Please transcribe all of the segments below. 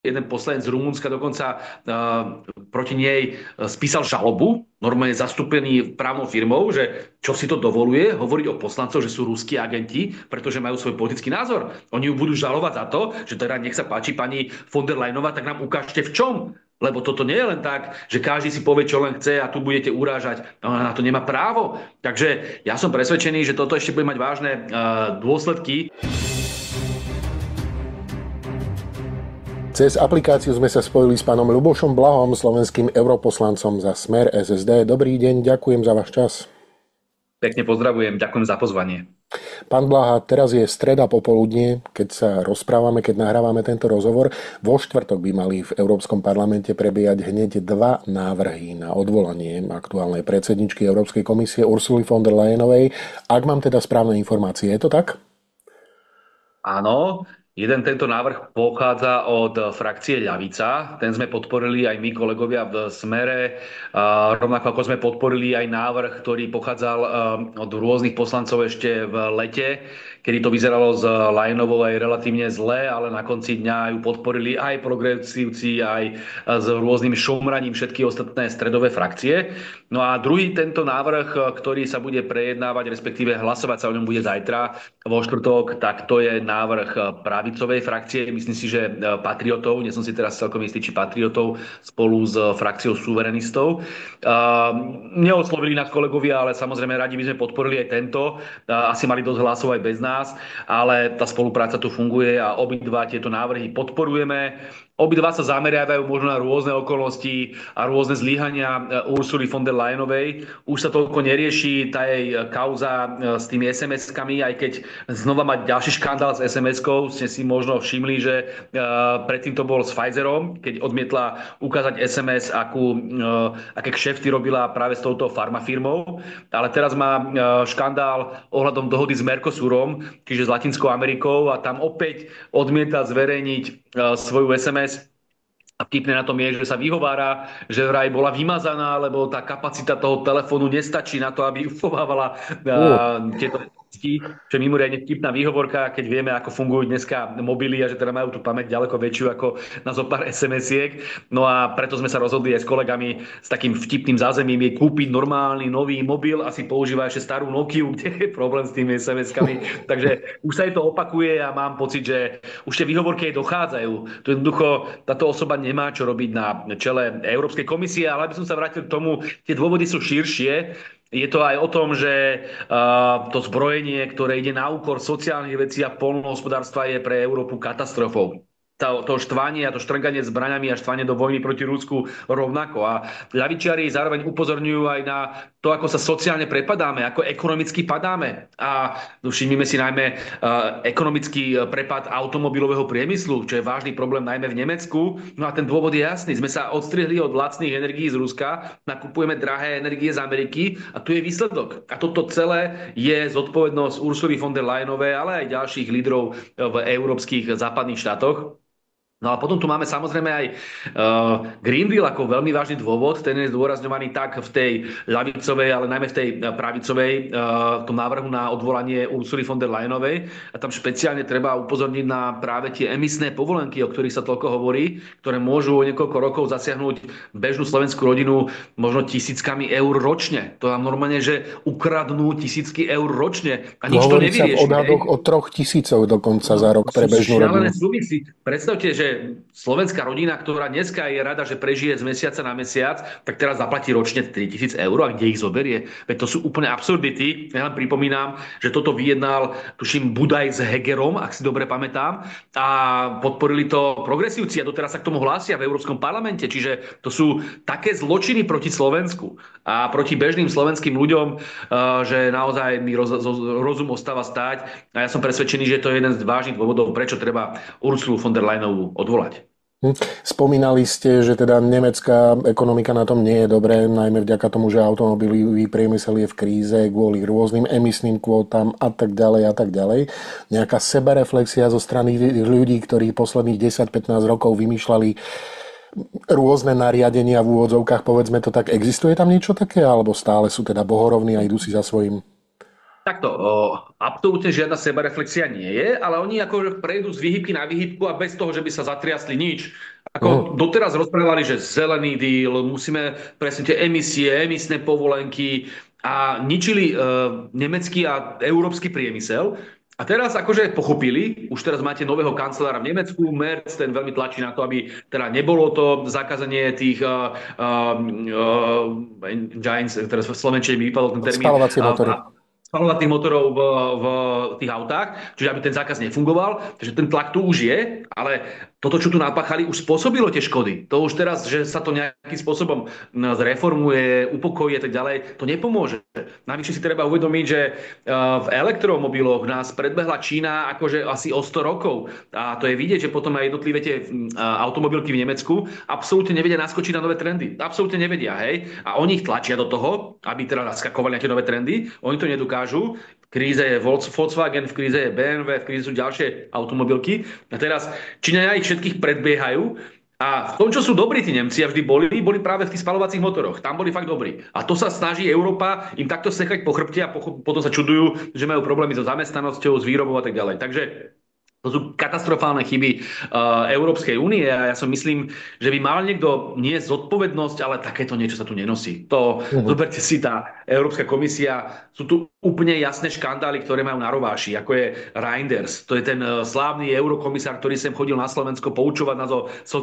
Jeden poslanec z Rumunska dokonca proti nej spísal žalobu, normálne zastúpený právnou firmou, že čo si to dovoluje hovoriť o poslancoch, že sú ruskí agenti, pretože majú svoj politický názor. Oni ju budú žalovať za to, že teda nech sa páči pani von der Leyenová, tak nám ukážte v čom. Lebo toto nie je len tak, že každý si povie, čo len chce a tu budete urážať. Ona na to nemá právo. Takže ja som presvedčený, že toto ešte bude mať vážne dôsledky. Cez aplikáciu sme sa spojili s pánom Ľubošom Blahom, slovenským europoslancom za Smer SSD. Dobrý deň, ďakujem za váš čas. Pekne pozdravujem, ďakujem za pozvanie. Pán Blaha, teraz je streda popoludnie, keď sa rozprávame, keď nahrávame tento rozhovor. Vo štvrtok by mali v Európskom parlamente prebiehať hneď dva návrhy na odvolanie aktuálnej predsedničky Európskej komisie Ursuly von der Leyenovej. Ak mám teda správne informácie, je to tak? Áno, jeden tento návrh pochádza od frakcie Ľavica. Ten sme podporili aj my, kolegovia v Smere. Rovnako ako sme podporili aj návrh, ktorý pochádzal od rôznych poslancov ešte v lete, kedy to vyzeralo s Leyenovou aj relatívne zle, ale na konci dňa ju podporili aj progresívci, aj s rôznym šomraním všetky ostatné stredové frakcie. No a druhý tento návrh, ktorý sa bude prejednávať, respektíve hlasovať sa o ňom bude zajtra vo štvrtok, tak to je návrh pravicovej frakcie, myslím si, že patriotov, nie som si teraz celkom istý, či patriotov spolu s frakciou suverenistov. Neoslovili nás kolegovia, ale samozrejme radi by sme podporili aj tento. Asi mali dosť hlasov aj bez nás, ale tá spolupráca tu funguje a obidva tieto návrhy podporujeme. Obidva sa zameriavajú možno na rôzne okolnosti a rôzne zlyhania Ursuly von der Leyenovej. Už sa toľko nerieši tá jej kauza s tými SMS-kami, aj keď znova mať ďalší škandál s SMS-kou. Ste si možno všimli, že predtým to bol s Pfizerom, keď odmietla ukázať SMS, aké kšefty robila práve s touto farmafirmou. Ale teraz má škandál ohľadom dohody s Mercosurom, čiže s Latinskou Amerikou, a tam opäť odmieta zverejniť svoju SMS. A vtipné na tom je, že sa vyhovára, že vraj bola vymazaná, lebo tá kapacita toho telefónu nestačí na to, aby uchovávala tieto veci, čo je mimoriadne vtipná výhovorka, keď vieme, ako fungujú dneska mobily a že teda majú tú pamäť ďaleko väčšiu ako na zo pár SMS-iek. No a preto sme sa rozhodli aj s kolegami s takým vtipným zázemím jej kúpiť normálny nový mobil a si používa ešte starú Nokiu, kde je problém s tými SMS-kami. Takže už sa jej to opakuje a mám pocit, že už tie výhovorky jej dochádzajú. To jednoducho táto osoba nemá čo robiť na čele Európskej komisie, ale aby som sa vrátil k tomu, tie dôvody sú širšie. Je to aj o tom, že to zbrojenie, ktoré ide na úkor sociálnych vecí a poľnohospodárstva, je pre Európu katastrofou. To štvanie a to štrnganie zbraňami a štvanie do vojny proti Rusku rovnako. A ľavičiari zároveň upozorňujú aj na to, ako sa sociálne prepadáme, ako ekonomicky padáme. A všimnime si najmä ekonomický prepad automobilového priemyslu, čo je vážny problém najmä v Nemecku. No a ten dôvod je jasný. Sme sa odstrihli od lacných energií z Ruska, nakupujeme drahé energie z Ameriky a tu je výsledok. A toto celé je zodpovednosť Ursuly von der Leyenovej, ale aj ďalších lídrov v európskych západných štátoch. No a potom tu máme samozrejme aj Green Deal ako veľmi vážny dôvod. Ten je zdôrazňovaný tak v tej ľavicovej, ale najmä v tej pravicovej, v tom návrhu na odvolanie Ursuly von der Leyenovej. A tam špeciálne treba upozorniť na práve tie emisné povolenky, o ktorých sa toľko hovorí, ktoré môžu o niekoľko rokov zasiahnuť bežnú slovenskú rodinu možno tisíckami eur ročne. To nám normálne, že ukradnú tisícky eur ročne a nič to Hovorí sa v nevyrieši. odhadoch o 3 000 dokonca za rok pre Sú bežnú rodinu. šialené sumy. Si predstavte, že slovenská rodina, ktorá dneska je rada, že prežije z mesiaca na mesiac, tak teraz zaplatí ročne 3 000 eur, a kde ich zoberie? Veď to sú úplne absurdity. Ja len pripomínam, že toto vyjednal, tuším, Budaj s Hegerom, ak si dobre pamätám, a podporili to progresívci a doteraz sa k tomu hlásia v Európskom parlamente. Čiže to sú také zločiny proti Slovensku a proti bežným slovenským ľuďom, že naozaj mi rozum ostáva stáť. A ja som presvedčený, že to je jeden z vážnych dôvodov, prečo treba Ursulu von der Leyenovú odvolať. Spomínali ste, že teda nemecká ekonomika na tom nie je dobré, najmä vďaka tomu, že automobilový priemysel je v kríze kvôli rôznym emisným kvótam a tak ďalej a tak ďalej. Nejaká sebareflexia zo strany ľudí, ktorí posledných 10-15 rokov vymýšľali rôzne nariadenia v úvodzovkách, povedzme to tak, existuje tam niečo také, alebo stále sú teda bohorovní a idú si za svojím? Takto, absolútne žiadna sebareflexia nie je, ale oni ako prejdú z výhybky na výhybku a bez toho, že by sa zatriasli nič. Mhm. Ako doteraz rozprávali, že zelený deal, musíme presne tie emisie, emisné povolenky a ničili nemecký a európsky priemysel. A teraz akože pochopili, už teraz máte nového kancelára v Nemecku, Merz, ten veľmi tlačí na to, aby teda nebolo to zakázanie tých giants, teraz v Slovenčine mi vypadol ten termín, Spalovacie motory. spalovacích motorov v tých autách, čiže aby ten zákaz nefungoval. Takže ten tlak tu už je, ale toto, čo tu napáchali, už spôsobilo tie škody. To už teraz, že sa to nejakým spôsobom zreformuje, upokojí a tak ďalej, to nepomôže. Navyše si treba uvedomiť, že v elektromobiloch nás predbehla Čína akože asi o 100 rokov. A to je vidieť, že potom aj jednotlivé tie automobilky v Nemecku absolútne nevedia naskočiť na nové trendy. Absolútne nevedia, hej. A oni ich tlačia do toho, aby teda naskakovali nejaké nové trendy. Oni to nedokážu. V kríze je Volkswagen, v kríze je BMW, v kríze sú ďalšie automobilky. A teraz Číňania ich všetkých predbiehajú a v tom, čo sú dobrí tí Nemci a vždy boli práve v tých spalovacích motoroch. Tam boli fakt dobrí. A to sa snaží Európa im takto sekať po chrbte a potom sa čudujú, že majú problémy so zamestnanosťou, s výrobou a tak ďalej. Takže to sú katastrofálne chyby Európskej únie a ja si myslím, že by mal niekto nie zodpovednosť, ale takéto niečo sa tu nenosí. To, Mhm. zoberte si, tá Európska komisia, sú tu úplne jasné škandály, ktoré majú na rováši, ako je Reinders. To je ten slávny eurokomisár, ktorý sem chodil na Slovensko poučovať nás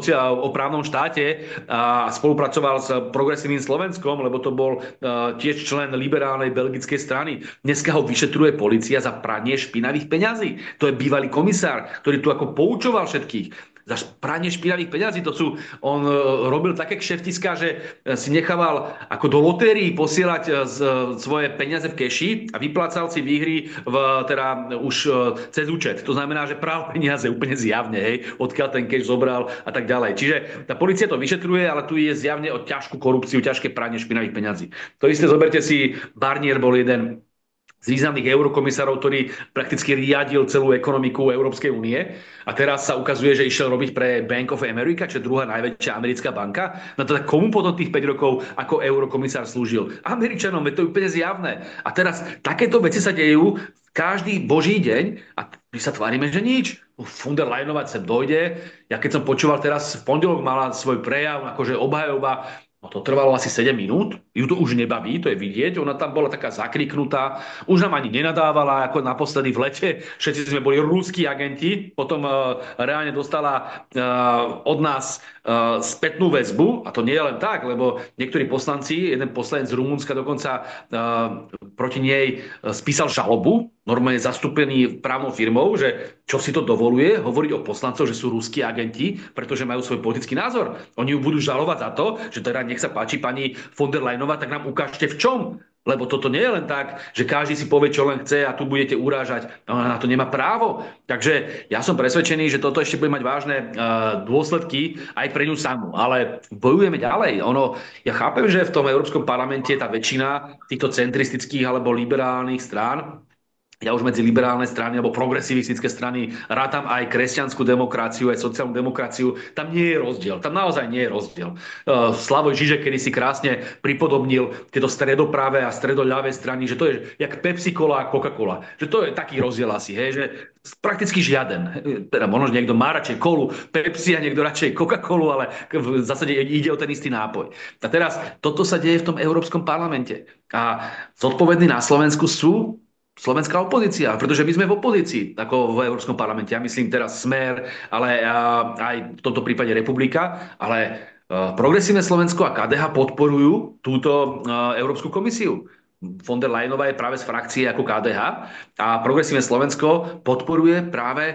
o právnom štáte a spolupracoval s progresívnym Slovenskom, lebo to bol tiež člen liberálnej belgickej strany. Dneska ho vyšetruje polícia za pranie špinavých peňazí. To je bývalý komisár, ktorý tu ako poučoval všetkých za pranie špinavých peňazí. On robil také kšeftiska, že si nechával ako do lotérií posielať svoje peniaze v keši a vyplácal si výhry teda už cez účet. To znamená, že prál peniaze úplne zjavne, hej, odkiaľ ten keš zobral a tak ďalej. Čiže tá polícia to vyšetruje, ale tu je zjavne o ťažkú korupciu, ťažké pranie špinavých peňazí. To isté zoberte si, Barnier bol jeden z významných eurokomisárov, ktorý prakticky riadil celú ekonomiku Európskej únie. A teraz sa ukazuje, že išiel robiť pre Bank of America, čo je druhá najväčšia americká banka. No teda komu potom tých 5 rokov ako eurokomisár slúžil? Američanom, veď to je úplne zjavné. A teraz takéto veci sa dejú každý boží deň a my sa tvárime, že nič. Von der Leyenová sem dojde. Ja keď som počúval teraz, v pondelok mala svoj prejav, akože obhajoba. No to trvalo asi 7 minút, ju to už nebaví, to je vidieť, ona tam bola taká zakriknutá, už nám ani nenadávala, ako naposledy v lete, všetci sme boli ruskí agenti, potom reálne dostala od nás spätnú väzbu, a to nie je len tak, lebo niektorí poslanci, jeden poslanec z Rumunska dokonca proti nej spísal žalobu, normálne zastúpený právnou firmou, že čo si to dovoluje hovoriť o poslancoch, že sú ruskí agenti, pretože majú svoj politický názor. Oni ju budú žalovať za to, že teda nech sa páči pani von der Leyenová, tak nám ukážte v čom. Lebo toto nie je len tak, že každý si povie, čo len chce a tu budete urážať. Ona na to nemá právo. Takže ja som presvedčený, že toto ešte bude mať vážne dôsledky aj pre ňu samú. Ale bojujeme ďalej. Ja chápem, že v tom Európskom parlamente tá väčšina týchto centristických alebo liberálnych strán, ja už medzi liberálne strany alebo progresivistické strany rátam aj kresťanskú demokraciu, aj sociálnu demokraciu. Tam nie je rozdiel. Tam naozaj nie je rozdiel. Slavoj Žižek kedy si krásne pripodobnil tieto stredopravé a stredoľavé strany, že to je jak Pepsi-Cola a Coca-Cola. Že to je taký rozdiel asi, hej, že prakticky žiaden. Teda možno, že niekto má radšej kolu Pepsi a niekto radšej Coca-Colu, ale v zásade ide o ten istý nápoj. A teraz toto sa deje v tom Európskom parlamente. A zodpovední na Slovensku sú slovenská opozícia, pretože my sme v opozícii, ako v Európskom parlamente. Ja myslím teraz Smer, ale aj v tomto prípade Republika, ale Progresívne Slovensko a KDH podporujú túto Európsku komisiu. Von der Leyenová je práve z frakcie ako KDH a Progresívne Slovensko podporuje práve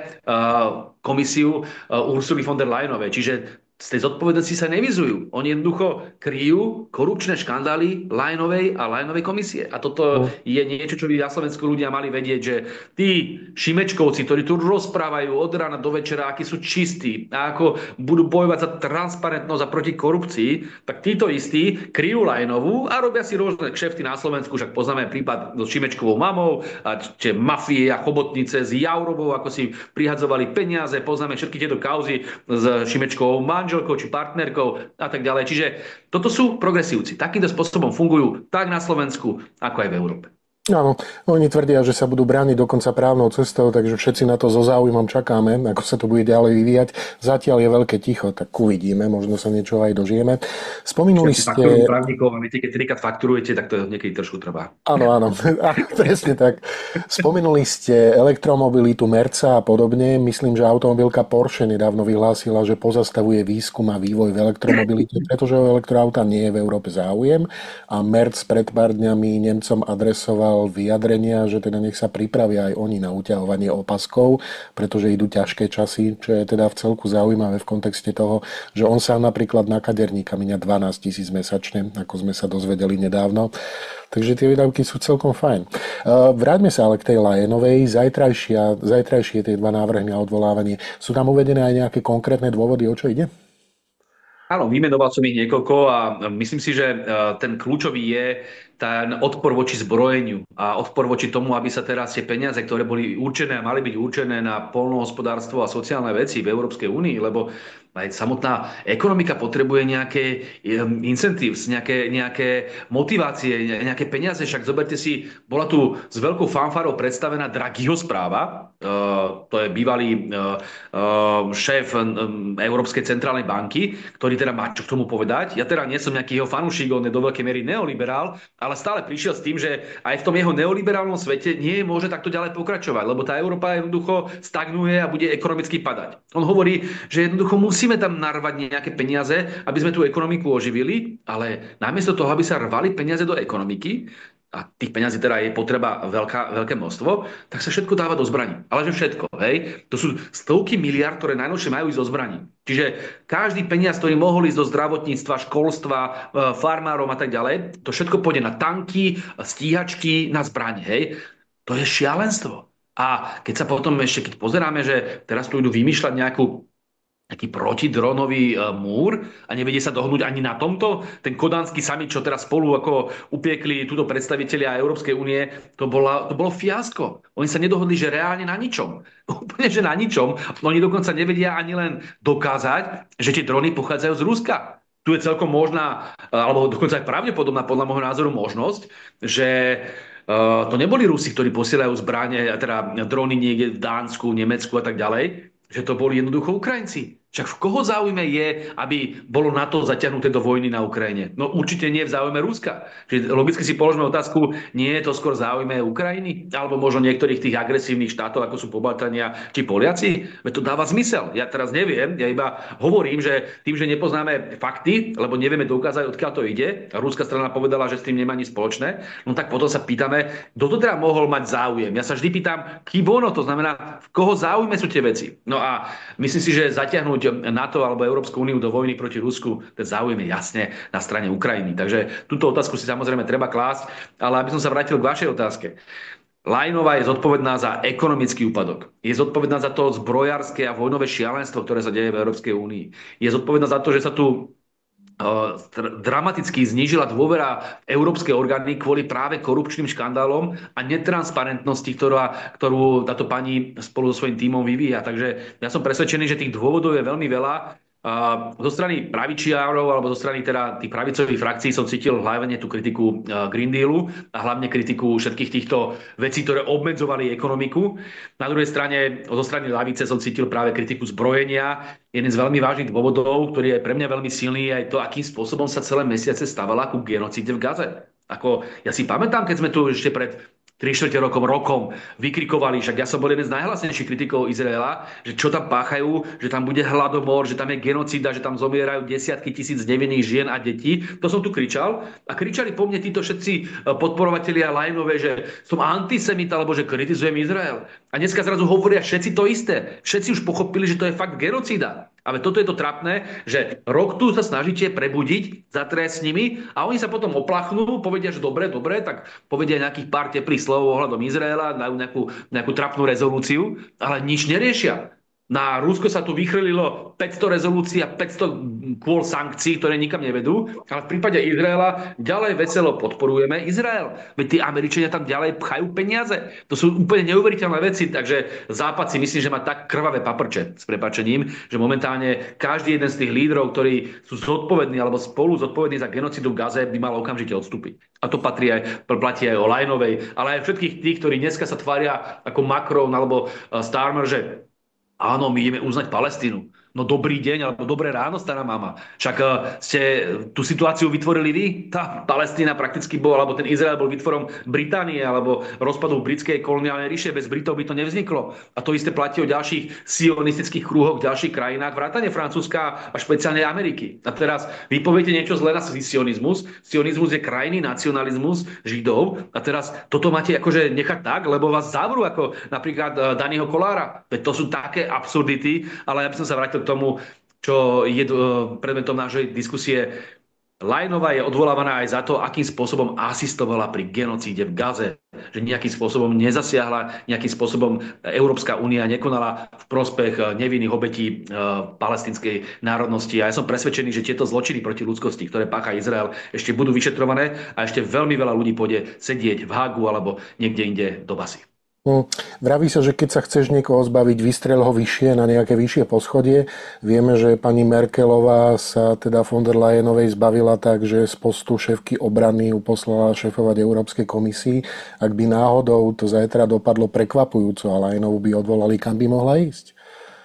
komisiu Ursuly von der Leyenovej. Čiže z tej zodpovednosti sa nevizujú. Oni jednoducho kryjú korupčné škandály Lajnovej komisie. A toto je niečo, čo by na Slovensku ľudia mali vedieť, že tí Šimečkovci, ktorí tu rozprávajú od rána do večera, akí sú čistí a ako budú bojovať za transparentnosť a proti korupcii, tak títo istí kryjú Lajnovú a robia si rôzne kšefty na Slovensku. Však poznáme prípad so Šimečkovou mamou, a tie mafie a chobotnice s Jaurovou, ako si prihadzovali peniaze. Poznáme všetky tieto kauzy s Šimečkovou manželkou či partnerkou a tak ďalej. Čiže toto sú progresívci. Takýmto spôsobom fungujú tak na Slovensku, ako aj v Európe. Áno, oni tvrdia, že sa budú brániť dokonca právnou cestou, takže všetci na to so záujmom čakáme, ako sa to bude ďalej vyvíjať. Zatiaľ je veľké ticho, tak uvidíme, možno sa niečo aj dožijeme. Spomenuli Všetci fakturujú ste. právnikov a viete, keď trikrát fakturujete, tak to niekedy trošku trvá. Áno, áno, áno, presne tak. Spomenuli ste elektromobilitu, Merca a podobne. Myslím, že automobilka Porsche nedávno vyhlásila, že pozastavuje výskum a vývoj v elektromobilite, pretože o elektroauta nie je v Európe záujem. A Merc pred pár dňami Nemcom adresoval vyjadrenia, že teda nech sa pripravia aj oni na uťahovanie opaskov, pretože idú ťažké časy, čo je teda v celku zaujímavé v kontexte toho, že on sa napríklad na kaderníka míňa 12 000 mesačne, ako sme sa dozvedeli nedávno. Takže tie výdavky sú celkom fajn. Vráťme sa ale k tej Lajenovej. Zajtrajšie tie dva návrhy na odvolávanie. Sú tam uvedené aj nejaké konkrétne dôvody, o čo ide? Áno, vymenoval som ich niekoľko a myslím si, že ten kľúčový je ten odpor voči zbrojeniu a odpor voči tomu, aby sa teraz tie peniaze, ktoré boli určené a mali byť určené na poľnohospodárstvo a sociálne veci v Európskej únii, lebo aj samotná ekonomika potrebuje nejaké incentives, nejaké motivácie, nejaké peniaze. Však zoberte si, bola tu s veľkou fanfarou predstavená Draghiho správa, to je bývalý šéf Európskej centrálnej banky, ktorý teda má čo k tomu povedať. Ja teda nie som nejaký jeho fanúšik, on je do veľkej miery neoliberál, ale stále prišiel s tým, že aj v tom jeho neoliberálnom svete nie môže takto ďalej pokračovať, lebo tá Európa jednoducho stagnuje a bude ekonomicky padať. On hovorí, že jednoducho musíme tam narvať nejaké peniaze, aby sme tú ekonomiku oživili, ale namiesto toho, aby sa rvali peniaze do ekonomiky, a tých peňazí teda je potreba veľké množstvo, tak sa všetko dáva do zbraní. Ale že všetko, hej? To sú stovky miliard, ktoré najnovšie majú ísť do zbraní. Čiže každý peniaz, ktorý mohol ísť do zdravotníctva, školstva, farmárom a tak ďalej, to všetko pôjde na tanky, stíhačky, na zbraň, hej? To je šialenstvo. A keď sa potom ešte, keď pozeráme, že teraz tu idú vymýšľať nejaký protidronový múr a nevedie sa dohodnúť ani na tomto. Ten kodanský summit, čo teraz spolu ako upiekli túto predstavitelia Európskej únie, to bolo fiasko. Oni sa nedohodli, že reálne na ničom. Úplne, že na ničom. Oni dokonca nevedia ani len dokázať, že tie drony pochádzajú z Ruska. Tu je celkom možná, alebo dokonca aj pravdepodobná podľa môjho názoru možnosť, že to neboli Rusi, ktorí posielajú zbranie, teda drony niekde v Dánsku, Nemecku a tak ďalej, že to boli jednoducho Ukrajinci. Však v koho záujme je, aby bolo NATO zaťahnuté do vojny na Ukrajine? No určite nie v záujme Ruska. Čiže logicky si položme otázku, nie je to skôr v záujme Ukrajiny? Alebo možno niektorých tých agresívnych štátov, ako sú Pobaltania či Poliaci? Veď to dáva zmysel. Ja teraz neviem, ja iba hovorím, že tým, že nepoznáme fakty, lebo nevieme dokázať, odkiaľ to ide, a ruská strana povedala, že s tým nemá nič spoločné, no tak potom sa pýtame, kto to teda mohol mať záujem. Ja sa vždy pýtam, kibono, to znamená, v koho záujme sú tie veci. No a myslím si, že zatiahnuť NATO alebo Európsku úniu do vojny proti Rusku, ten záujem je jasne na strane Ukrajiny. Takže túto otázku si samozrejme treba klásť, ale aby som sa vrátil k vašej otázke. Lajnová je zodpovedná za ekonomický úpadok. Je zodpovedná za to zbrojárske a vojnové šialenstvo, ktoré sa deje v Európskej únii. Je zodpovedná za to, že sa tu dramaticky znížila dôvera v európske orgány kvôli práve korupčným škandálom a netransparentnosti, ktorú táto pani spolu so svojím tímom vyvíja. Takže ja som presvedčený, že tých dôvodov je veľmi veľa. Zo strany pravičiarov alebo zo strany teda tých pravicových frakcií som cítil hlavne tú kritiku Green Dealu a hlavne kritiku všetkých týchto vecí, ktoré obmedzovali ekonomiku. Na druhej strane, zo strany ľavice som cítil práve kritiku zbrojenia. Jeden z veľmi vážnych dôvodov, ktorý je pre mňa veľmi silný, je aj to, akým spôsobom sa celé mesiace stávala ku genocíde v Gaze. Ja si pamätám, keď sme tu ešte pred 3/4 rokom vykrikovali, však ja som bol jeden z najhlasnejších kritikov Izraela, že čo tam páchajú, že tam bude hladomor, že tam je genocída, že tam zomierajú desiatky tisíc nevinných žien a detí. To som tu kričal a kričali po mne títo všetci podporovatelia Lajnové, že som antisemit alebo že kritizujem Izrael. A dneska zrazu hovoria všetci to isté. Všetci už pochopili, že to je fakt genocída. Ale toto je to trapné, že rok tu sa snažíte prebudiť, zatrieť s nimi a oni sa potom oplachnú, povedia, že dobre, tak povedia nejakých pár teplých slov ohľadom Izraela, dajú nejakú trapnú rezolúciu, ale nič neriešia. Na Rusko sa tu vychrlilo 500 rezolúcií a 500 kvôli sankcií, ktoré nikam nevedú, ale v prípade Izraela ďalej veselo podporujeme Izrael. Veď tí Američania tam ďalej pchajú peniaze. To sú úplne neuveriteľné veci, takže Západ si myslím, že má tak krvavé paprče s prepáčením, že momentálne každý jeden z tých lídrov, ktorí sú zodpovední alebo spolu zodpovední za genocidu v Gaze, by mal okamžite odstúpiť. A to platí aj o Lajnovej, ale aj všetkých tých, ktorí dneska sa tvária ako Macron alebo Starmer, že áno, my ideme uznať Palestínu. No dobrý deň, alebo dobré ráno, stará mama. Však ste tú situáciu vytvorili vy? Tá Palestína prakticky bol, alebo ten Izrael bol vytvorom Británie, alebo rozpadu britskej koloniálnej ríše. Bez Britov by to nevzniklo. A to isté platí o ďalších sionistických krúhoch v ďalších krajinách, vrátane Francúzska a špeciálne Ameriky. A teraz vy poviete niečo zlé na sionizmus. Sionizmus je krajný nacionalizmus Židov. A teraz toto máte akože nechať tak, lebo vás zavrú ako napríklad Daniho Kolára. Veď to sú také absurdity, ale ja by som sa vrátil k tomu, čo je predmetom našej diskusie. Lajnová je odvolávaná aj za to, akým spôsobom asistovala pri genocíde v Gaze. Že nejakým spôsobom nezasiahla, nejakým spôsobom Európska únia nekonala v prospech nevinných obetí palestinskej národnosti. A ja som presvedčený, že tieto zločiny proti ľudskosti, ktoré pácha Izrael, ešte budú vyšetrované a ešte veľmi veľa ľudí pôjde sedieť v Hágu alebo niekde inde do basy. Vraví sa, že keď sa chceš niekoho zbaviť, vystrel ho vyššie na nejaké vyššie poschodie. Vieme, že pani Merkelová sa teda von der Leyenovej zbavila tak, že z postu šéfky obrany ju poslala šéfovať Európskej komisii. Ak by náhodou to zajtra dopadlo prekvapujúco a Leyenovú by odvolali, kam by mohla ísť?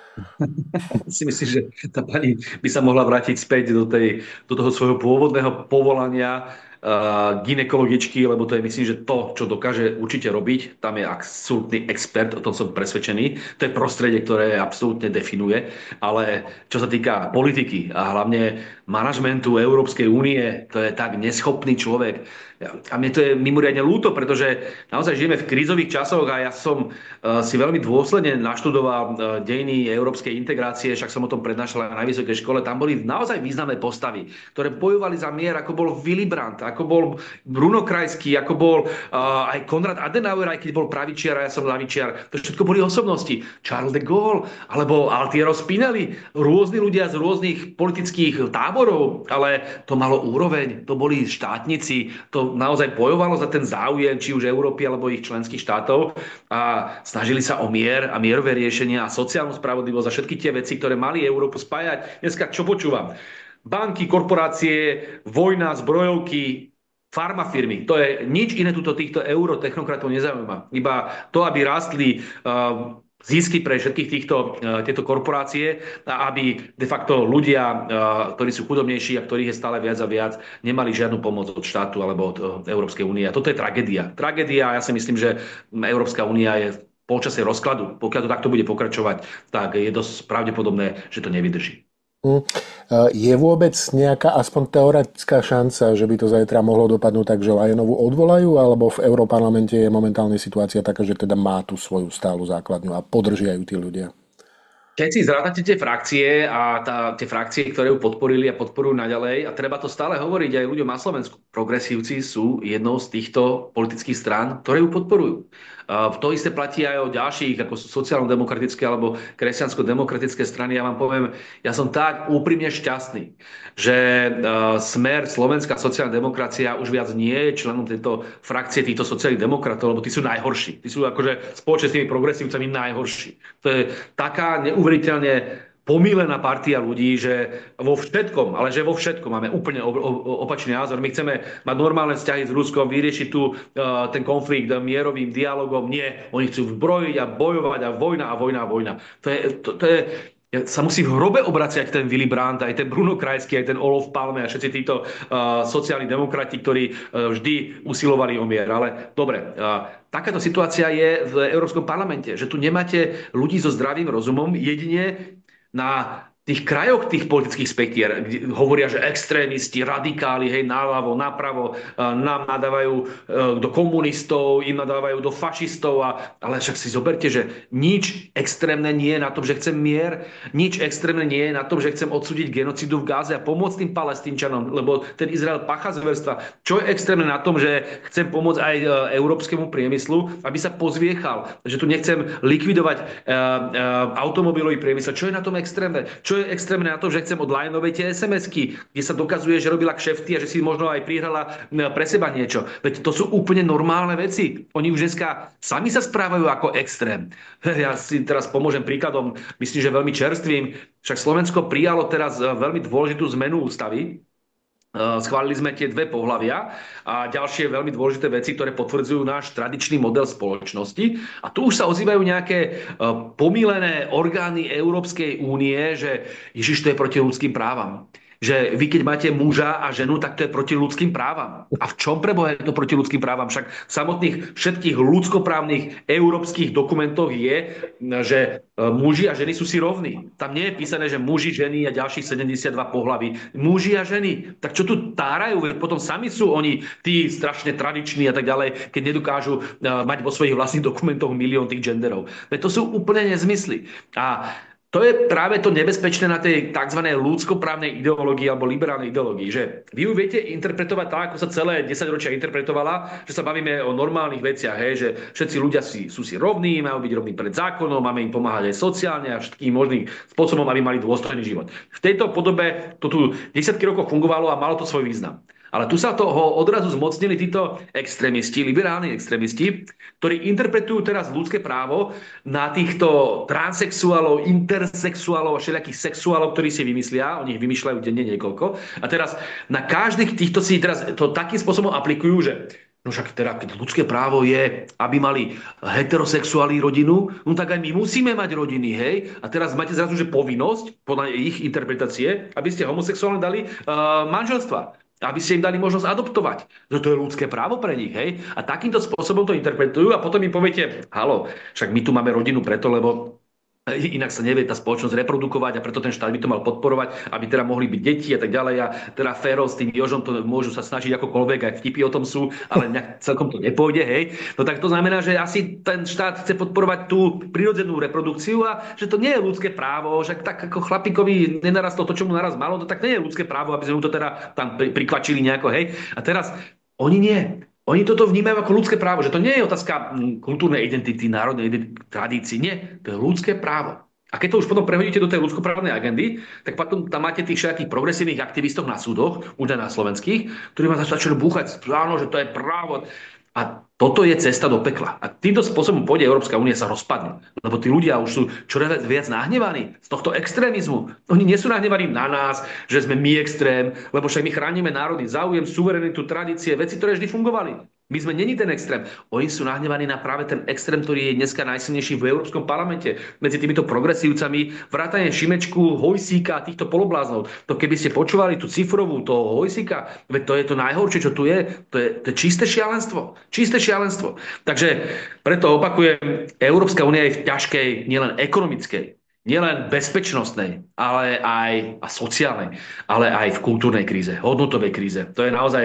Si myslím, že tá pani by sa mohla vrátiť späť do toho svojho pôvodného povolania gynekologičky, lebo to je myslím, že to, čo dokáže určite robiť, tam je absolútny expert, o tom som presvedčený. To je prostredie, ktoré absolútne definuje, ale čo sa týka politiky a hlavne manažmentu Európskej únie, to je tak neschopný človek. A mne to je mimoriadne ľúto, pretože naozaj žijeme v krízových časoch a ja som si veľmi dôsledne naštudoval dejiny európskej integrácie, však som o tom prednášal aj na vysokej škole. Tam boli naozaj významné postavy, ktoré bojovali za mier, ako bol Willy Brandt, ako bol Bruno Kreisky, ako bol aj Konrad Adenauer, aj keď bol pravičiar a ja som ľavičiar. To všetko boli osobnosti. Charles de Gaulle, alebo Altiero Spinelli, rôzni ľudia z rôznych politických táborov, ale to malo úroveň, to boli štátnici, to naozaj bojovalo za ten záujem, či už Európy alebo ich členských štátov a snažili sa o mier a mierové riešenia a sociálnu spravodlivosť a všetky tie veci, ktoré mali Európu spájať. Dneska čo počúvam? Banky, korporácie, vojna, zbrojovky, farmafirmy. To je nič iné týchto eurotechnokratov nezaujíma. Iba to, aby rástli zisky pre všetkých tieto korporácie a aby de facto ľudia, ktorí sú chudobnejší a ktorých je stále viac a viac, nemali žiadnu pomoc od štátu alebo od Európskej únie. A toto je tragédia. Tragédia, ja si myslím, že Európska únia je v polčase rozkladu. Pokiaľ to takto bude pokračovať, tak je dosť pravdepodobné, že to nevydrží. Je vôbec nejaká aspoň teoretická šanca, že by to zajtra mohlo dopadnúť tak, že Leyenovú odvolajú, alebo v Európarlamente je momentálne situácia taká, že teda má tú svoju stálu základňu a podržiajú tí ľudia? Keď si zrátate tie frakcie a tie frakcie, ktoré ju podporili a podporujú naďalej, a treba to stále hovoriť aj ľuďom na Slovensku, progresívci sú jednou z týchto politických strán, ktoré ju podporujú. To isté platí aj o ďalších, ako sú sociálno-demokratické alebo kresťansko-demokratické strany. Ja vám poviem, ja som tak úprimne šťastný, že Smer, Slovenská sociálna demokracia už viac nie je členom tejto frakcie týchto sociálnych demokratov, lebo tí sú najhorší. Tí sú akože spoločne s tými progresívcami najhorší. To je taká neuveriteľne pomílená partia ľudí, že vo všetkom, ale že vo všetkom máme úplne opačný názor. My chceme mať normálne vzťahy s Ruskom, vyriešiť tu ten konflikt mierovým dialogom. Nie, oni chcú zbrojiť a bojovať a vojna a vojna a vojna. To je sa musí v hrobe obraciať ten Willy Brandt, aj ten Bruno Kreisky, aj ten Olof Palme a všetci títo sociálni demokrati, ktorí vždy usilovali o mier. Ale dobre, takáto situácia je v Európskom parlamente, že tu nemáte ľudí so zdravým rozumom, jedine na tých krajoch tých politických spektier, kde hovoria, že extrémisti, radikáli, hej, naľavo, napravo, nám nadávajú do komunistov, im nadávajú do fašistov, ale však si zoberte, že nič extrémne nie je na tom, že chcem mier, nič extrémne nie je na tom, že chcem odsúdiť genocidu v Gáze a pomôcť tým Palestínčanom, lebo ten Izrael pácha zverstva. Čo je extrémne na tom, že chcem pomôcť aj európskemu priemyslu, aby sa pozviechal, že tu nechcem likvidovať automobilový priemysel. Čo je na tom extrémne? Čo čo je extrémne na to, že chcem od Lajnovej tie SMS-ky, kde sa dokazuje, že robila kšefty a že si možno aj prihrala pre seba niečo. Veď to sú úplne normálne veci. Oni už dneska sami sa správajú ako extrém. Ja si teraz pomôžem príkladom, myslím, že veľmi čerstvým. Však Slovensko prijalo teraz veľmi dôležitú zmenu ústavy. Schválili sme tie dve pohlavia a ďalšie veľmi dôležité veci, ktoré potvrdzujú náš tradičný model spoločnosti. A tu už sa ozývajú nejaké pomílené orgány Európskej únie, že Ježiš, to je proti ľudským právam. Že vy, keď máte muža a ženu, tak to je proti ľudským právam. A v čom preboha je to proti ľudským právam? Však v samotných všetkých ľudskoprávnych európskych dokumentoch je, že muži a ženy sú si rovní. Tam nie je písané, že muži, ženy a ďalších 72 pohlaví. Muži a ženy. Tak čo tu tárajú? Veď potom sami sú oni tí strašne tradiční a tak ďalej, keď nedokážu mať vo svojich vlastných dokumentoch milión tých genderov. Veď to sú úplne nezmysly. A to je práve to nebezpečné na tej tzv. Ľudskoprávnej ideológii alebo liberálnej ideológii, že vy ju viete interpretovať tak, ako sa celé 10 ročia interpretovala, že sa bavíme o normálnych veciach, hej, že všetci ľudia sú si rovní, majú byť rovní pred zákonom, máme im pomáhať aj sociálne a všetkým možným spôsobom, aby mali dôstojný život. V tejto podobe to tu 10 rokov fungovalo a malo to svoj význam. Ale tu sa toho odrazu zmocnili títo extrémisti, liberálni extrémisti, ktorí interpretujú teraz ľudské právo na týchto transsexuálov, intersexuálov a všelijakých sexuálov, ktorí si vymyslia, oni ich vymýšľajú denne niekoľko. A teraz na každých týchto si teraz to takým spôsobom aplikujú, že no však teda, keď ľudské právo je, aby mali heterosexuáli rodinu, no tak aj my musíme mať rodiny, hej? A teraz máte zrazu, že povinnosť, podľa ich interpretácie, aby ste homosexuálne dali manželstva. Aby ste im dali možnosť adoptovať. Že to je ľudské právo pre nich, hej? A takýmto spôsobom to interpretujú a potom im poviete, halo, však my tu máme rodinu preto, lebo inak sa nevie tá spoločnosť reprodukovať a preto ten štát by to mal podporovať, aby teda mohli byť deti a tak ďalej. A teda Fero s tým Jožom to môžu sa snažiť akokoľvek, aj vtipy o tom sú, ale nejak celkom to nepôjde, hej. No tak to znamená, že asi ten štát chce podporovať tú prirodzenú reprodukciu a že to nie je ľudské právo, že tak ako chlapíkovi nenarastlo to, čo mu naraz malo, to tak nie je ľudské právo, aby sme mu to teda tam prikvačili nejako, hej. A teraz oni nie. Oni toto vnímajú ako ľudské právo, že to nie je otázka kultúrnej identity, národnej identity, tradícií. Nie, to je ľudské právo. A keď to už potom prehodíte do tej ľudskoprávnej agendy, tak potom tam máte tých všetkých progresívnych aktivistov na súdoch, už aj na slovenských, ktorí vám začali búchať, áno, že to je právo. A toto je cesta do pekla. A týmto spôsobom pôjde Európska únia sa rozpadne. Lebo tí ľudia už sú čoraz viac nahnevaní z tohto extrémizmu. Oni nie sú nahnevaní na nás, že sme my extrém, lebo však my chránime národný záujem, suverenitu, tradície, veci, ktoré vždy fungovali. My sme není ten extrém. Oni sú nahnevaní na práve ten extrém, ktorý je dneska najsilnejší v Európskom parlamente. Medzi týmito progresívcami vrátane Šimečku, Hojsíka a týchto polobláznov. To keby ste počúvali tú cifrovú toho Hojsíka, veď to je to najhoršie, čo tu je. To je čisté šialenstvo. Čisté šialenstvo. Takže preto opakujem, Európska únia je v ťažkej, nielen ekonomickej, nielen bezpečnostnej, ale aj a sociálnej, ale aj v kultúrnej kríze, hodnotovej kríze. To je naozaj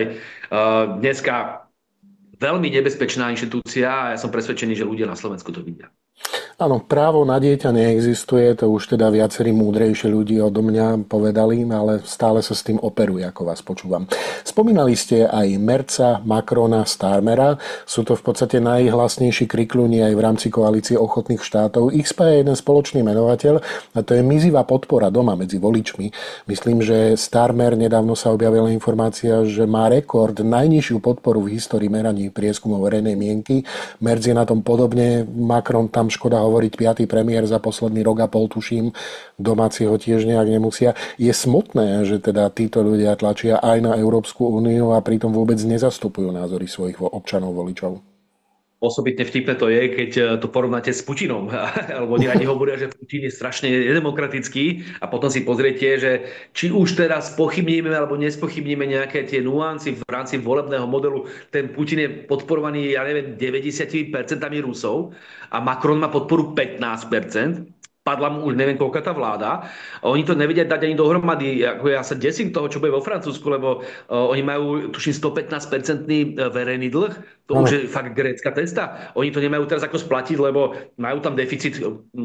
dneska veľmi nebezpečná inštitúcia a ja som presvedčený, že ľudia na Slovensku to vidia. Áno, právo na dieťa neexistuje, to už teda viacerí múdrejší ľudí odo mňa povedali, ale stále sa s tým operuje, ako vás počúvam. Spomínali ste aj Merza, Macrona, Starmera. Sú to v podstate najhlasnejší krikľuni aj v rámci koalície ochotných štátov. Ich spája jeden spoločný menovateľ a to je mizivá podpora doma medzi voličmi. Myslím, že Starmer, nedávno sa objavila informácia, že má rekord najnižšiu podporu v histórii meraní prieskumov verejnej mienky. Merz je na tom podobne, Macron tam škoda hovoriť, 5. premiér za posledný rok a pol, tuším, domáci ho tiež nejak nemusia. Je smutné, že teda títo ľudia tlačia aj na Európsku úniu a pritom vôbec nezastupujú názory svojich občanov, voličov. Osobitne vtipné to je, keď to porovnáte s Putinom. Alebo oni radi hovoria, že Putin je strašne nedemokratický a potom si pozriete, že či už teraz pochybníme alebo nespochybníme nejaké tie nuancy v rámci volebného modelu. Ten Putin je podporovaný, ja neviem, 90% Rusov a Macron má podporu 15%. Padla mu už neviem koľka tá vláda. A oni to nevedia dať ani dohromady. Ja sa desím toho, čo bude vo Francúzsku, lebo oni majú, tuším, 115% verejný dlh. To už je fakt grécka cesta. Oni to nemajú teraz ako splatiť, lebo majú tam deficit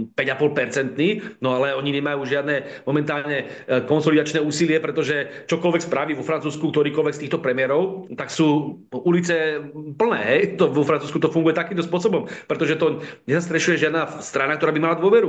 5,5%, no ale oni nemajú žiadne momentálne konsolidačné úsilie, pretože čokoľvek spraví vo Francúzsku ktorýkoľvek z týchto premiérov, tak sú ulice plné. Hej? Vo Francúzsku to funguje takýmto spôsobom, pretože to nezastrešuje žiadna strana, ktorá by mala dôveru.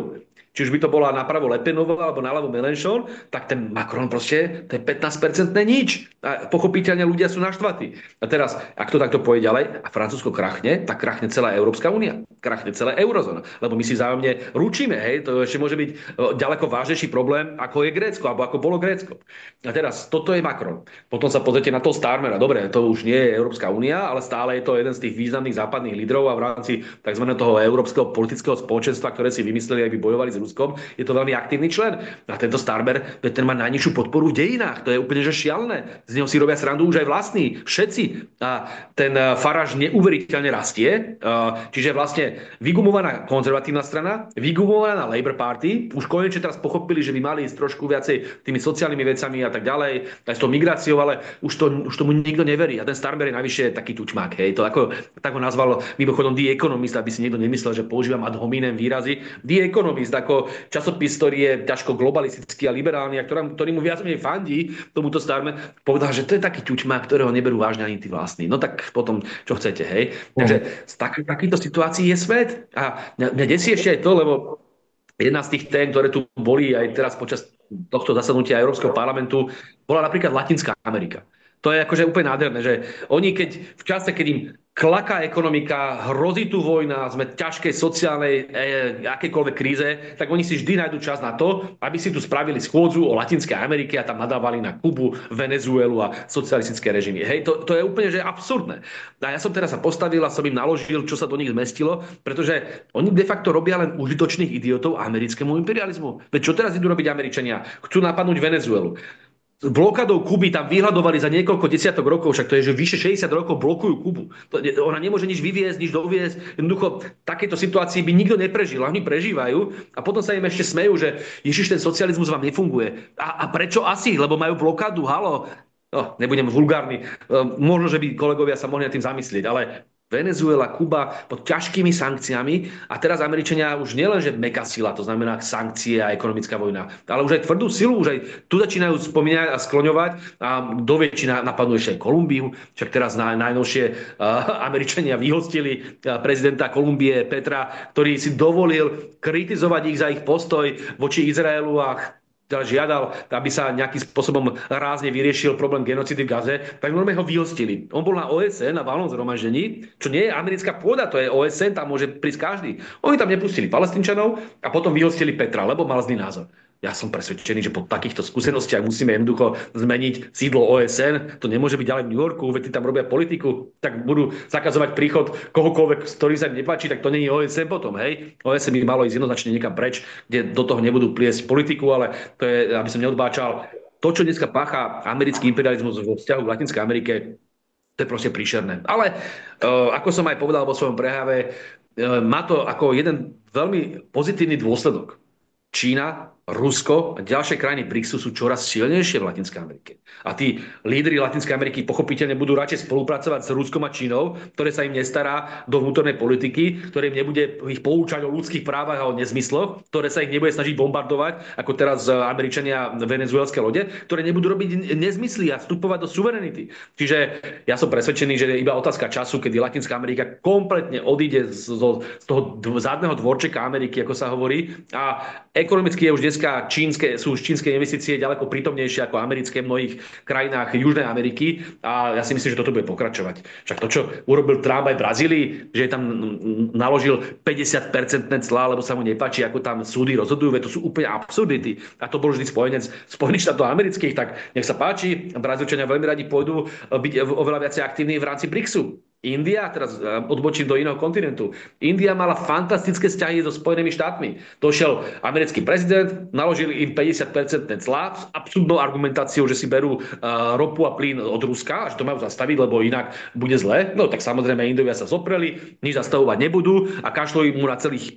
či už by to bola napravo Le Penová alebo naľavo Mélenchon, tak ten Macron proste, to je 15% nič. A pochopiteľne ľudia sú naštvatí. A teraz, ak to takto pôjde ďalej a Francúzsko krachne, tak krachne celá Európska únia. Krachne celá eurozóna. Lebo my si vzájomne ručíme, hej, to ešte môže byť ďaleko vážnejší problém, ako je Grécko, alebo ako bolo Grécko. A teraz, toto je Macron. Potom sa pozrite na toho Starmera. Dobre, to už nie je Európska únia, ale stále je to jeden z tých významných západných lídrov a v rámci tzv. Toho európskeho politického spoločenstva, ktoré si vymysleli, aby bojovali s Ruskom, je to veľmi aktívny člen. A tento Starmer, ten má najnižšiu podporu v dejinách. To je úplne že šialené. Z neho si robia srandu už aj vlastní, všetci. A ten Farage neuveriteľne rastie. Čiže vlastne vygumovaná konzervatívna strana, vygumovaná Labour Party, už konečne teraz pochopili, že by mali ísť trošku viacej tými sociálnymi vecami a tak ďalej, aj s tou migráciou, ale už tomu nikto neverí. A ten Starmer je navyše taký tučmák. Hej. To ako, tak ho nazval mimochodom The Economist, aby si niekto nemyslel, že používam ad hominem výrazy. The Economist, ako časopis, ktorý je ťažko globalistický a liberálny a ktorý mu viac menej fandí, tomuto Starmer, povedal, že to je taký tučmák, ktorého neberú vážne ani tí vlastní. No tak potom, čo chcete, hej. Takže z takýchto situácií je svet. A mňa desí ešte aj to, lebo jedna z tých tém, ktoré tu boli aj teraz počas tohto zasadnutia Európskeho parlamentu, bola napríklad Latinská Amerika. To je akože úplne nádherné, že oni v čase, keď im klaká ekonomika, hrozí tu vojna, sme v ťažkej sociálnej akékoľvek kríze, tak oni si vždy nájdú čas na to, aby si tu spravili schôdzu o Latinskej Amerike a tam nadávali na Kubu, Venezuelu a socialistické režimy. Hej, to je úplne že absurdné. A ja som teraz sa postavil a som im naložil, čo sa do nich zmestilo, pretože oni de facto robia len užitočných idiotov americkému imperializmu. Veď čo teraz idú robiť Američania? Chcú napadnúť Venezuelu. Blokadou Kuby tam vyhľadovali za niekoľko desiatok rokov, však to je, že vyše 60 rokov blokujú Kubu. Ona nemôže nič vyviezť, nič doviezť. Jednoducho, v takejto situácii by nikto neprežil. A oni prežívajú a potom sa im ešte smejú, že Ježiš, ten socializmus vám nefunguje. A prečo asi? Lebo majú blokádu, halo. No, nebudem vulgárny. Možno, že by kolegovia sa mohli nad tým zamyslieť, ale Venezuela, Kuba pod ťažkými sankciami a teraz Američania už nielen, že mäkká sila, to znamená sankcie a ekonomická vojna, ale už aj tvrdú silu, už aj tu začínajú spomínať a skloňovať a kto vie, či napadnú ešte aj Kolumbiu, však teraz najnovšie Američania vyhostili prezidenta Kolumbie Petra, ktorý si dovolil kritizovať ich za ich postoj voči Izraelu a žiadal, aby sa nejakým spôsobom rázne vyriešil problém genocidy v Gaze, tak normálne ho vyhostili. On bol na OSN, na valnom zhromaždení, čo nie je americká pôda, to je OSN, tam môže prísť každý. Oni tam nepustili Palestínčanov a potom vyhostili Petra, lebo mal zlý názor. Ja som presvedčený, že po takýchto skúsenostiach musíme jednoducho zmeniť sídlo OSN. To nemôže byť ďalej v New Yorku, veď tí tam robia politiku, tak budú zakazovať príchod kohokoľvek, ktorý sa im nepáči, tak to nie je OSN potom, hej. OSN by malo ísť jednoznačne niekam preč, kde do toho nebudú pliesť politiku, ale to je, aby som neodbáčal, to, čo dneska pácha americký imperializmus vo vzťahu k Latinskej Amerike, to je proste príšerné. Ale ako som aj povedal vo svojom prejave, má to ako jeden veľmi pozitívny dôsledok. Čína, Rusko a ďalšie krajiny BRICSu sú čoraz silnejšie v Latinskej Amerike. A tí lídri Latinskej Ameriky pochopiteľne budú radšej spolupracovať s Ruskom a Čínou, ktoré sa im nestará do vnútornej politiky, ktoré im nebude ich poučať o ľudských právach a o nezmysloch, ktoré sa ich nebude snažiť bombardovať, ako teraz Američania venezuelské lode, ktoré nebudú robiť nezmysly a vstupovať do suverenity. Čiže ja som presvedčený, že je iba otázka času, kedy Latinská Amerika kompletne odíde z toho zadného dvorčeka Ameriky, ako sa hovorí, a ekonomicky je už dneska sú už čínske investície ďaleko prítomnejšie ako americké v mnohých krajinách Južnej Ameriky a ja si myslím, že toto bude pokračovať. Však to, čo urobil Trump aj v Brazílii, že tam naložil 50% clá, lebo sa mu nepáči, ako tam súdy rozhodujú, to sú úplne absurdity. A to bol vždy spojenec Spojených štátov amerických, tak nech sa páči, Brazílčania veľmi radi pôjdu byť oveľa viacej aktívni v rámci BRICSu. India, teraz odbočím do iného kontinentu, India mala fantastické vzťahy so Spojenými štátmi. Došiel americký prezident, naložil im 50% clá s absurdnou argumentáciou, že si berú ropu a plyn od Ruska a že to majú zastaviť, lebo inak bude zle. No tak samozrejme Indovia sa zopreli, nič zastavovať nebudú a kašľú im mu na celých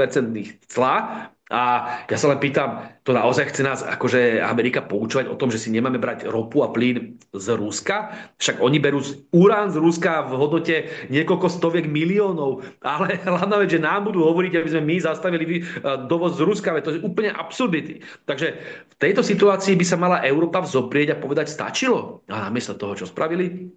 50% clá. A ja sa len pýtam, to naozaj chce nás akože Amerika poučovať o tom, že si nemáme brať ropu a plyn z Ruska? Však oni berú urán z Ruska v hodnote niekoľko stoviek miliónov, ale hlavná vec, že nám budú hovoriť, aby sme my zastavili dovoz z Ruska, to je úplne absurdity. Takže v tejto situácii by sa mala Európa vzoprieť a povedať, stačilo. A namiesto toho, čo spravili?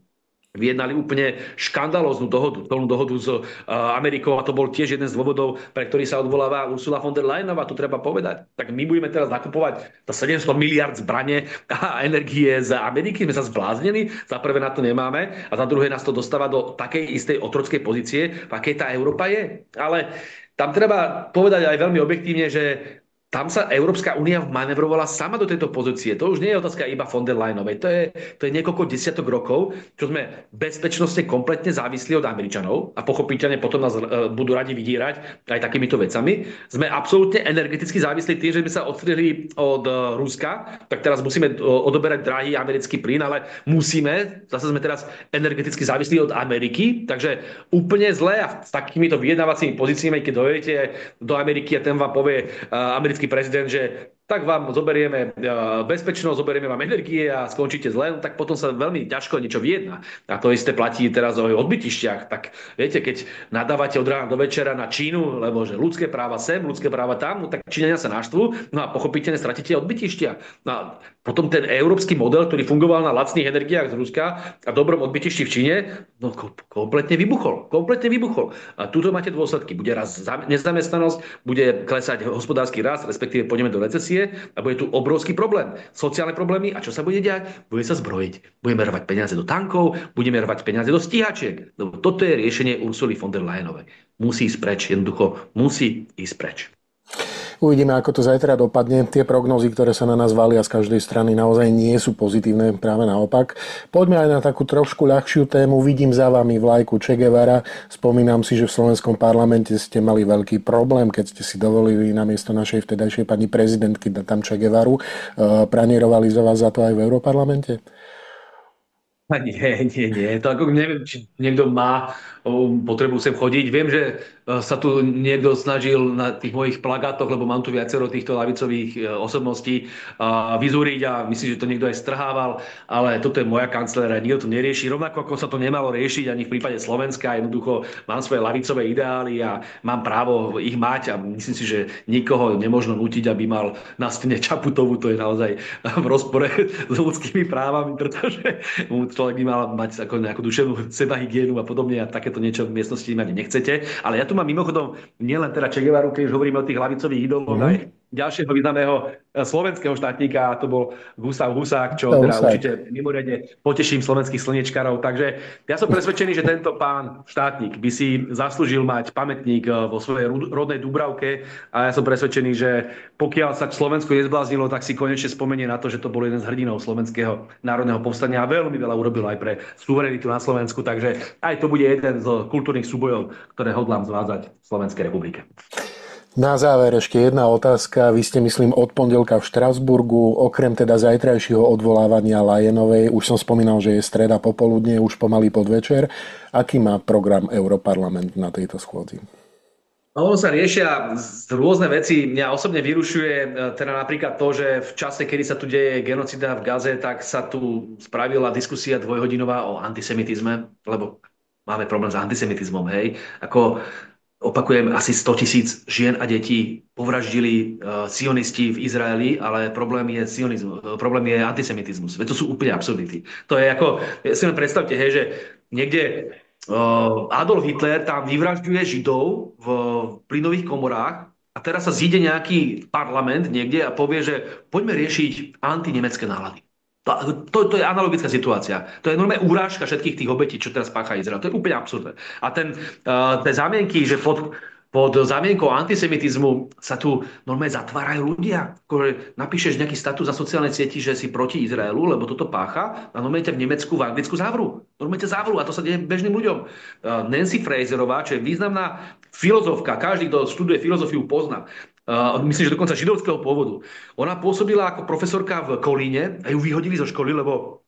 vyjednali úplne škandalóznu dohodu, plnú dohodu s Amerikou a to bol tiež jeden z dôvodov, pre ktorý sa odvoláva Ursula von der Leyenová, tu treba povedať. Tak my budeme teraz nakupovať za 700 miliard zbrane a energie z Ameriky, sme sa zbláznili, za prvé na to nemáme a za druhé nás to dostáva do takej istej otrockej pozície, v akej tá Európa je. Ale tam treba povedať aj veľmi objektívne, že tam sa Európska únia manevrovala sama do tejto pozície. To už nie je otázka iba von der Leyenovej. To je niekoľko desiatok rokov, čo sme bezpečnostne kompletne závislí od Američanov a pochopiteľne potom nás budú radi vydírať aj takýmito vecami. Sme absolútne energeticky závislí tým, že sme sa odstrihli od Ruska, tak teraz musíme odoberať drahý americký plyn, ale musíme, zase sme teraz energeticky závislí od Ameriky, takže úplne zle a s takýmito vyjednávacími pozíciami, keď dojdete do Ameriky a ten vám povie americký prezident, že tak vám zoberieme bezpečnosť, zoberieme vám energie a skončíte zle, no tak potom sa veľmi ťažko niečo vyjedná. A to isté platí teraz o odbytišťach. Tak viete, keď nadávate od rána do večera na Čínu, lebo že ľudské práva sem, ľudské práva tam, no tak Číňania sa naštvú, no a pochopiteľne stratíte odbytišťa. No a potom ten európsky model, ktorý fungoval na lacných energiách z Ruska a dobrom odbytišti v Číne, no kompletne vybuchol. Kompletne vybuchol. A tuto máte dôsledky. Bude raz nezamestnanosť, bude klesať hospodársky rast, respektíve pôjdeme do recesie a bude tu obrovský problém. Sociálne problémy a čo sa bude diať? Bude sa zbrojiť. Budeme rvať peniaze do tankov, budeme rvať peniaze do stíhačiek. Lebo toto je riešenie Ursuly von der Leyenovej. Musí ísť preč, jednoducho musí ísť preč. Uvidíme, ako to zajtra dopadne. Tie prognózy, ktoré sa na nás valia z každej strany, naozaj nie sú pozitívne, práve naopak. Poďme aj na takú trošku ľahšiu tému. Vidím za vami vlajku Che Guevara. Spomínam si, že v slovenskom parlamente ste mali veľký problém, keď ste si dovolili namiesto našej vtedajšej pani prezidentky dať tam Che Guevaru. Pranierovali za vás za to aj v Európarlamente? A nie. To ako neviem, či niekto má potrebu sem chodiť. Viem, že sa tu niekto snažil na tých mojich plagátoch, lebo mám tu viacero týchto ľavicových osobností, vyzúriť a myslím, že to niekto aj strhával, ale toto je moja kancelária, nikto to nerieši. Rovnako ako sa to nemalo riešiť ani v prípade Slovenska, jednoducho mám svoje ľavicové ideály a mám právo ich mať a myslím si, že nikoho nemožno nútiť, aby mal na stene Čaputovú, to je naozaj v rozpore s ľudskými právami, pretože človek by mal mať ako nejakú duševnú sebahygienu a podobne a takéto niečo v miestnosti mať nechcete. Ale ja tu mám mimochodom nielen teda Che Guevaru, keď už hovoríme o tých hlavicových idoloch, aj ďalšieho významného slovenského štátnika, a to bol Gustav Husák, čo teda určite mimoriadne poteším slovenských slniečkarov. Takže ja som presvedčený, že tento pán štátnik by si zaslúžil mať pamätník vo svojej rodnej Dúbravke a ja som presvedčený, že pokiaľ sa Slovensko nezbláznilo, tak si konečne spomenie na to, že to bol jeden z hrdinov slovenského národného povstania a veľmi veľa urobil aj pre suverenitu na Slovensku. Takže aj to bude jeden z kultúrnych súbojov, ktoré hodlám zvádzať v Slovenskej republike. Na záver ešte jedna otázka. Vy ste, myslím, od pondelka v Štrasburgu, okrem teda zajtrajšieho odvolávania Lajenovej, už som spomínal, že je streda popoludne, už pomaly podvečer. Aký má program Europarlament na tejto schôdzi? Ono sa riešia rôzne veci. Mňa osobne vyrušuje teda napríklad to, že v čase, kedy sa tu deje genocida v Gaze, tak sa tu spravila diskusia dvojhodinová o antisemitizme, lebo máme problém s antisemitizmom, hej. Opakujem, asi 100 000 žien a detí povraždili sionisti v Izraeli, ale problém je antisemitizmus. Veď to sú úplne absurdity. To je ako, si len predstavte, hej, že niekde Adolf Hitler tam vyvražďuje Židov v plynových komorách a teraz sa zíde nejaký parlament niekde a povie, že poďme riešiť antinemecké nálady. To je analogická situácia. To je normálne urážka všetkých tých obetí, čo teraz pácha Izrael. To je úplne absurdné. A tie zámienky, že pod zámienkou antisemitizmu sa tu normálne zatvárajú ľudia. Napíšeš nejaký status za sociálnej sieti, že si proti Izraelu, lebo toto pácha a normálne ťa v Nemecku, v Anglicku zavrú. Normálne ťa zavrú a to sa deje bežným ľuďom. Nancy Fraserová, čo je významná filozofka, každý, kto študuje filozofiu, pozná. Myslím, že dokonca židovského pôvodu. Ona pôsobila ako profesorka v Kolíne a ju vyhodili zo školy, lebo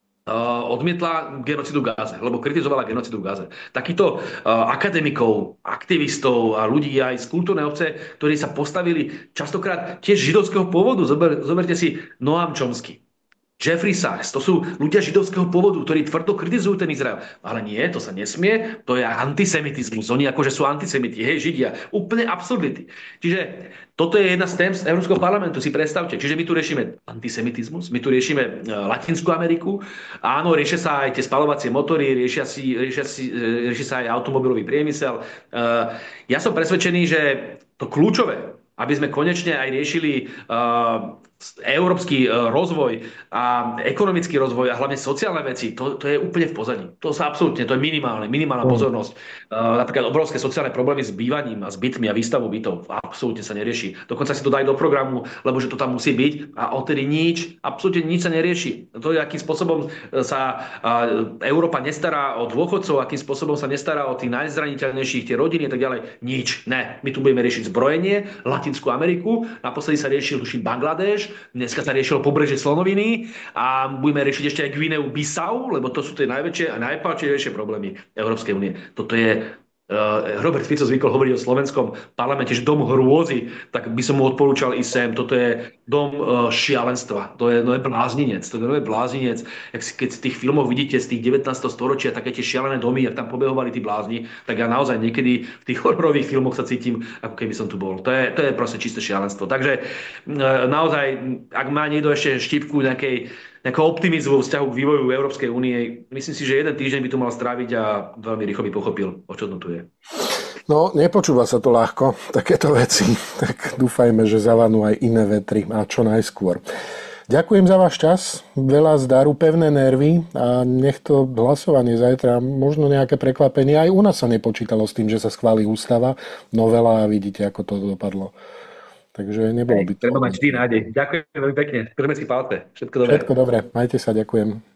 odmietla genocidu v Gaze, lebo kritizovala genocidu v Gaze. Takýchto akademikov, aktivistov a ľudí aj z kultúrnej obce, ktorí sa postavili častokrát tiež židovského pôvodu. Zoberte si Noam Chomsky. Jeffrey Sachs, to sú ľudia židovského pôvodu, ktorí tvrdo kritizujú ten Izrael. Ale nie, to sa nesmie, to je antisemitizmus. Oni akože sú antisemiti, hej, Židia. Úplne absurdity. Čiže toto je jedna z tém z Európskeho parlamentu, si predstavte. Čiže my tu riešime antisemitizmus, my tu riešime Latinskú Ameriku, áno, riešia sa aj tie spalovacie motory, rieši sa aj automobilový priemysel. Ja som presvedčený, že to kľúčové, aby sme konečne aj riešili európsky rozvoj a ekonomický rozvoj a hlavne sociálne veci, to je úplne v pozadí. To sa absolútne, to je minimálna Mm. pozornosť. Napríklad obrovské sociálne problémy s bývaním a s bytmi a výstavou bytov absolútne sa nerieši. Dokonca si to dajú do programu, lebo že to tam musí byť a odtedy nič, absolútne nič sa nerieši. To je, akým spôsobom sa Európa nestará o dôchodcov, akým spôsobom sa nestará o tých najzraniteľnejších, tie rodiny a tak ďalej. Nič. Ne. My tu budeme riešiť zbrojenie, Latinskú Ameriku, naposledy sa riešil, tuším, Bangladeš, dneska sa riešilo pobrežie Slonoviny a budeme riešiť ešte aj Gvineu Bissau, lebo to sú tie najväčšie a najpálčivejšie problémy Európskej únie. Toto je Robert Fico zvykol hovoriť o slovenskom parlamente, že dom hrôzy, tak by som mu odporúčal ísť sem. Toto je dom šialenstva. To je blázninec. To je blázninec. Keď z tých filmov vidíte z tých 19. storočia také tie šialené domy, jak tam pobehovali tí blázni, tak ja naozaj niekedy v tých hororových filmoch sa cítim, ako keby som tu bol. To je proste čisté šialenstvo. Takže naozaj, ak má niekto ešte štipku nejakého optimizmu vo vzťahu k vývoju Európskej únie. Myslím si, že jeden týždeň by tu mal stráviť a veľmi rýchlo by pochopil, o čo to tu je. No, nepočúva sa to ľahko, takéto veci. Tak dúfajme, že zavanú aj iné vetry a čo najskôr. Ďakujem za váš čas, veľa zdaru, pevné nervy a nech to hlasovanie zajtra, možno nejaké prekvapenie. Aj u nás sa nepočítalo s tým, že sa schválí ústava, novela a vidíte, ako to dopadlo. Takže nebolo by to. Treba mať vždy nádej. Ďakujem veľmi pekne. Držme si palce. Všetko dobré. Všetko dobré, majte sa, ďakujem.